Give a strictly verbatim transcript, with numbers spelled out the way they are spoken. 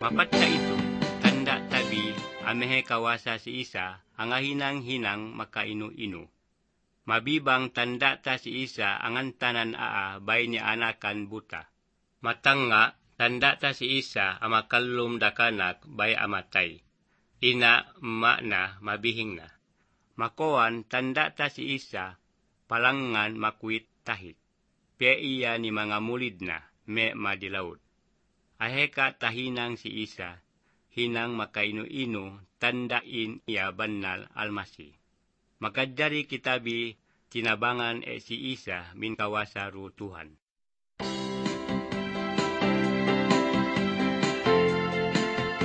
Mapatta ito, tanda tabi, amehe kawasa si Isa, ang hinang-hinang makainu-inu. Mabibang tanda ta si Isa, ang tanan aa, bay ni anakan buta. Matanga, tanda ta si Isa, ang makallum dakanak, bay amatay. Ina, ma na, mabihing na. Makoan, tanda ta si Isa, palangan makwit tahit. Pia iya ni mga mulid na, me madilaut. Aheka tahinang si Isa, hinang makainu-inu, tandain iya banal almasi. Magkadari kitabi, tinabangan e si Isa, min kawasa ru Tuhan.